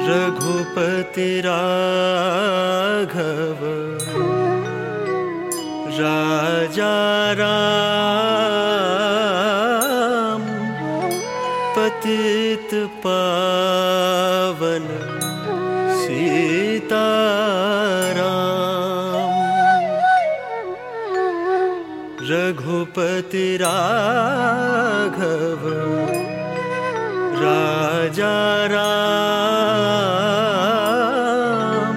रघुपति राघव राजा राम, पतित पावन सीताराम। रघुपति राघव राजा राम,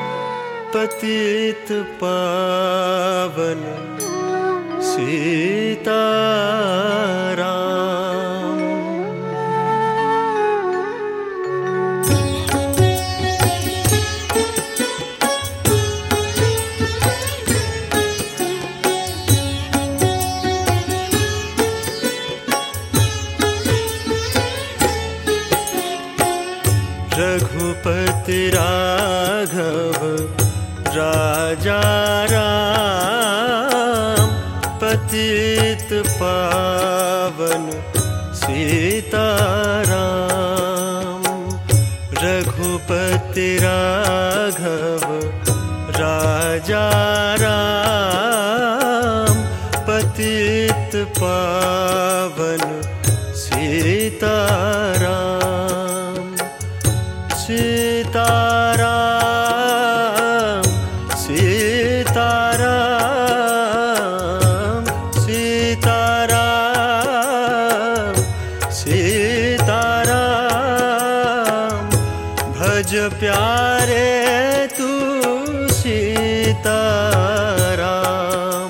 पतित पावन सीताराम। रघुपति राघव राजा राम, पतित पावन सीताराम। रघुपति राघव राजा राम, पतित पावन सीताराम। सीताराम सीताराम सीताराम सीताराम, भज प्यारे तू सीताराम।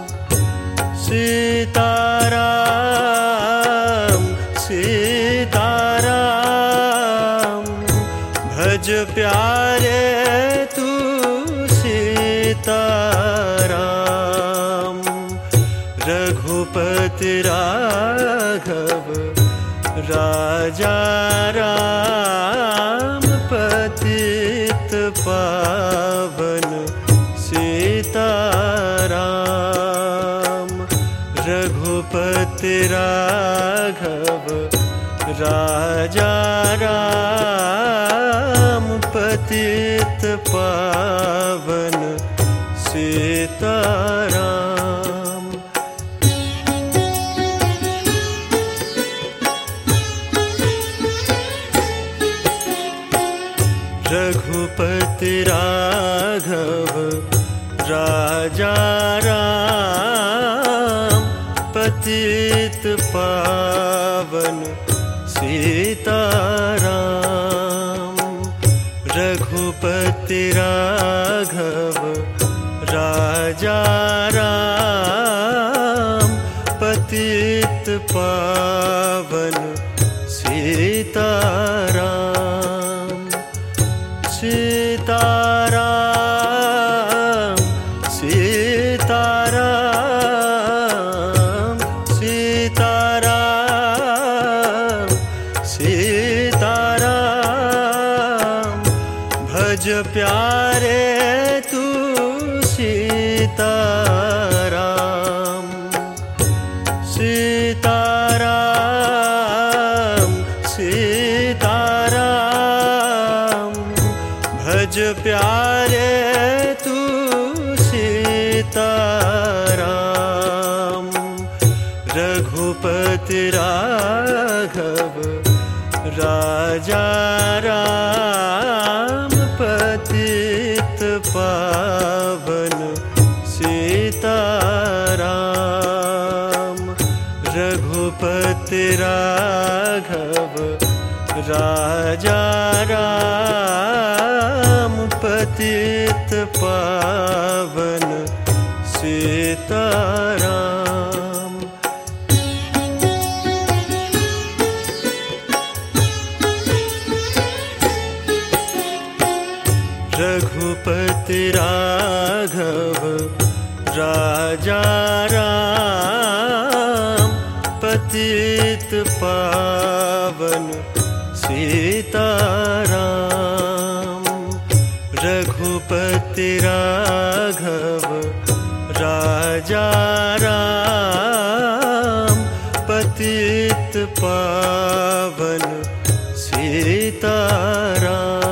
सीताराम सीताराम, भज प्यारे तू सीताराम। रघुपति राघव राजा राम, पतित पावन सीताराम। रघुपति राघव राजा राम, पतित पावन सीताराम। रघुपति राघव राजा राम, पतित पावन सीताराम। रघुपति राघव राजा राम, पतित पावन सीताराम। सीताराम सीताराम सीताराम सीताराम, भज प्यारे तू सीताराम। सीताराम सीताराम, भज प्यारे तू सीताराम। रघुपति राघव राजा राम, पतित पावन सीताराम। रघुपति राघव राजा राम, पतित पावन सीताराम। रघुपति राघव राजा राम, पतित पावन सीताराम। रघुपति राघव राजा राम, पतित पावन सीताराम।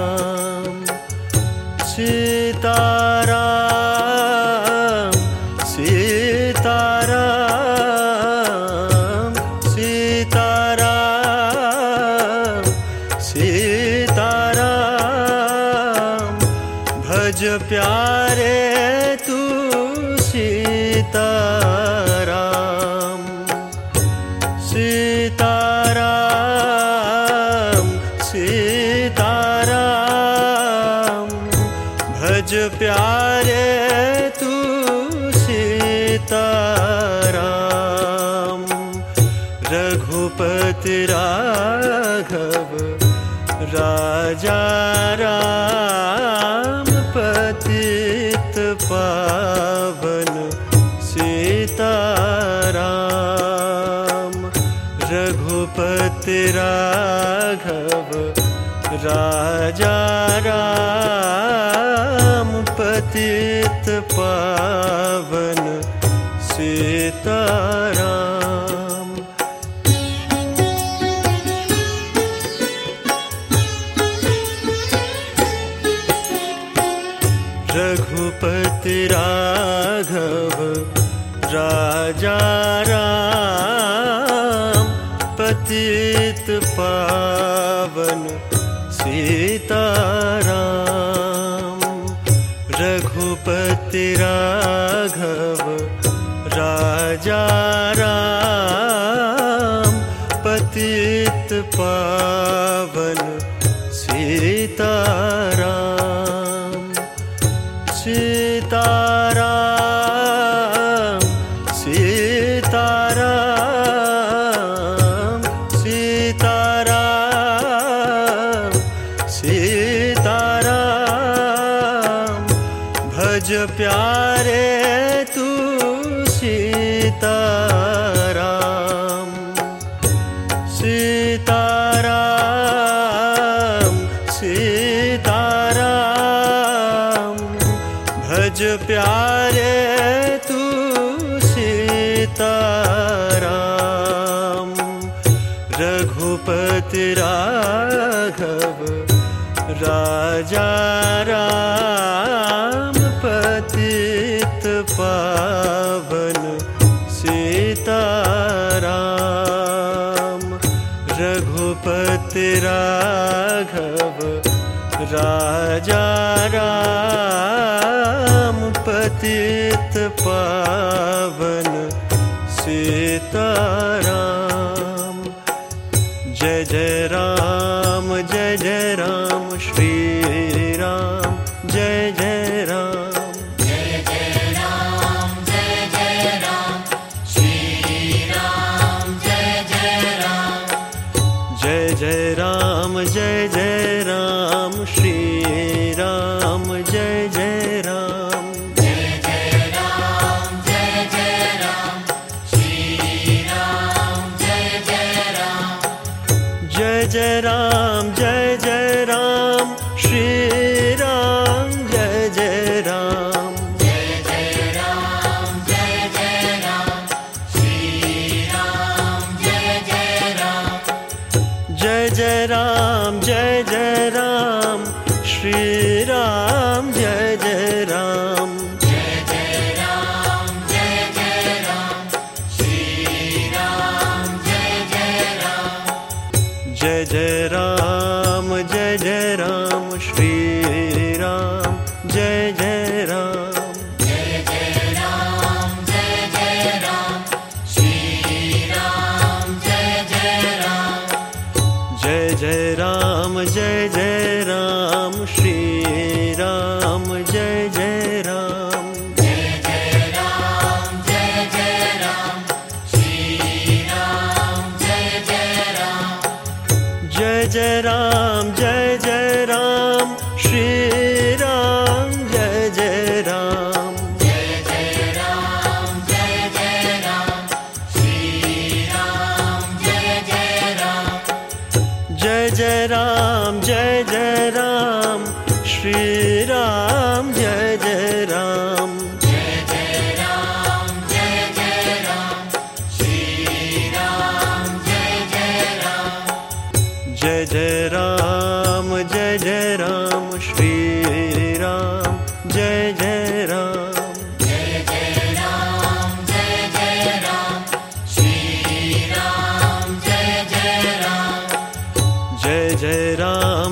सीताराम सीताराम भज प्यारे तू सीताराम रघुपति राघव राजा राम पतित पावन सीताराम रघुपति राघव राजा राम पतित पावन सीताराम रघुपति राघव राजा राम पतित पावन सीताराम रघुपति राघव राजा राम पतित पावन सीताराम सीताराम सीताराम सीताराम सीताराम भज प्यारे तू सीताराम सीताराम सीताराम भज प्यारे तू सीताराम रघुपति राघव राजा राम पतित पावन सीताराम रघुपति राघव राजा राम पतित पावन सीताराम जय जय राम श्री राम जय जय राम जय जय राम श्री राम जय जय राम जय जय राम श्री राम जय जय राम जय जय राम श्री राम जय जय राम जय जय राम श्री राम जय जय राम जय जय राम श्री राम जय जय राम जय जय राम श्री राम जय जय राम जय जय राम श्री राम जय जय राम जय जय राम श्री राम जय जय राम जय जय राम श्री राम जय जय राम जय जय राम श्री राम जय जय राम जय जय राम श्री राम जय जय राम जय जय राम श्री राम जय जय राम जय जय राम श्री राम जय जय राम जय जय राम श्री राम जय जय राम जय जय राम श्री राम जय जय राम जय जय राम श्री राम जय जय राम जय जय राम श्री राम जय जय राम जय जय राम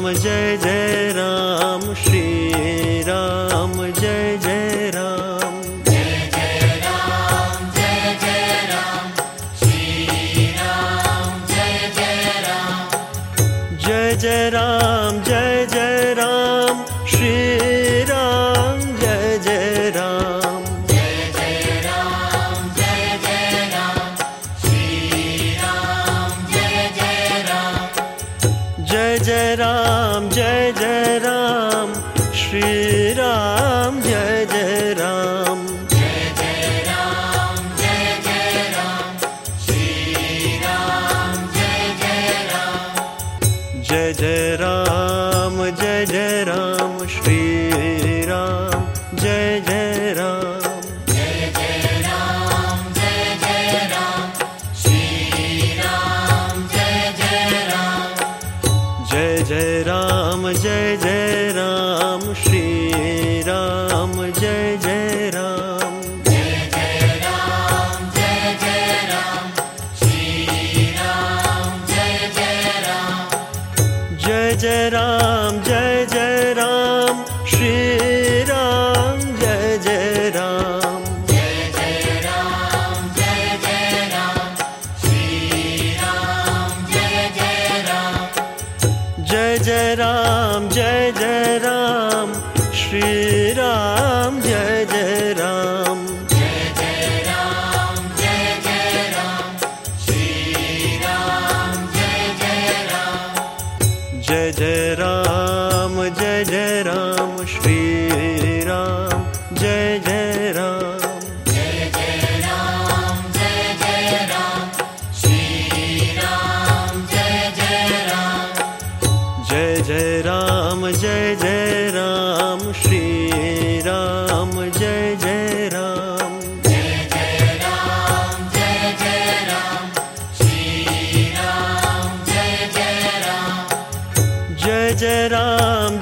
श्री राम जय जय राम जय जय राम श्री राम जय राम श्री राम जय जय राम जय जय राम श्री राम जय जय राम जय जय राम श्री राम जय जय राम जय जय राम श्री राम जय जय राम जय जय राम श्री राम जय जय राम जय जय राम श्री राम जय जय राम जय जय राम श्री राम जय जय राम जय जय राम श्री राम जय जय राम जय जय राम श्री राम जय जय राम जय जय राम श्री राम जय जय राम जय जय राम श्री राम जय जय राम जय जय राम श्री राम जय जय राम जय जय राम श्री राम जय जय राम जय जय राम श्री राम जय जय राम जय जय राम श्री राम जय जय राम जय जय राम श्री राम जय जय राम जय जय राम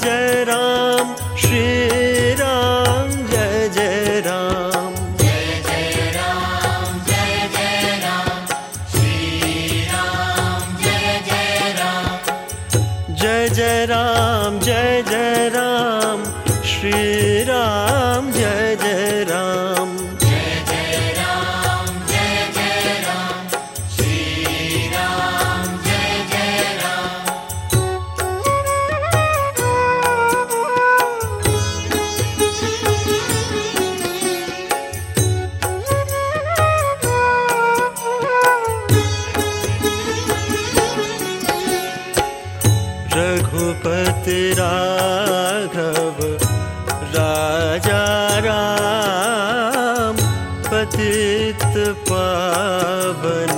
श्री राम जय जय राम जय जय राम श्री राम जय जय राम जय जय राम श्री राम जय जय राम जय जय राम श्री राम जय जय राम रघुपति राघव राजा राम पतित पावन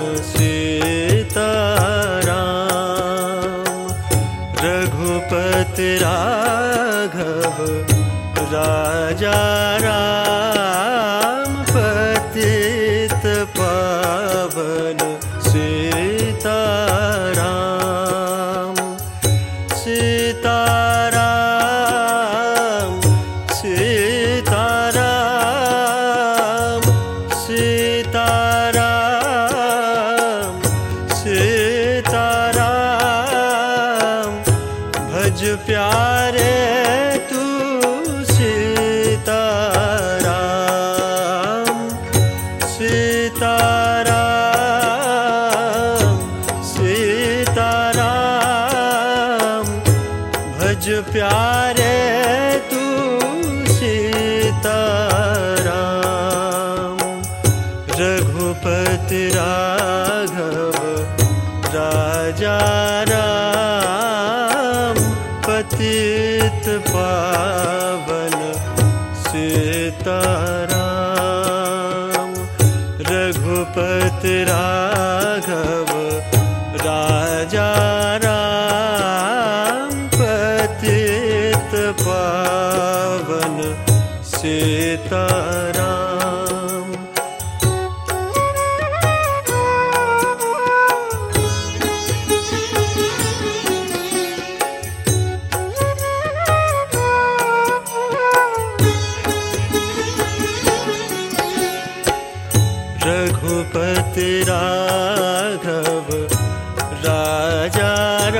सीताराम रघुपति राघव राजा राम पतित पावन सीताराम सीताराम सीताराम सीताराम सीताराम भज प्यारे तू सीताराम सीताराम सीताराम भज प्यारे तू सीताराम रघुपति राघव राजा राम पतित पावन सीताराम रघुपति राघव राजा राम पतित पावन सीताराम रघुपति राघव राजा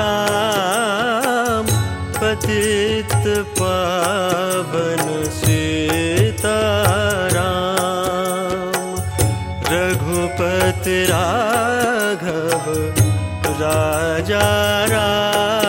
राम पतित पावन सीताराम रघुपति राघव राजा राम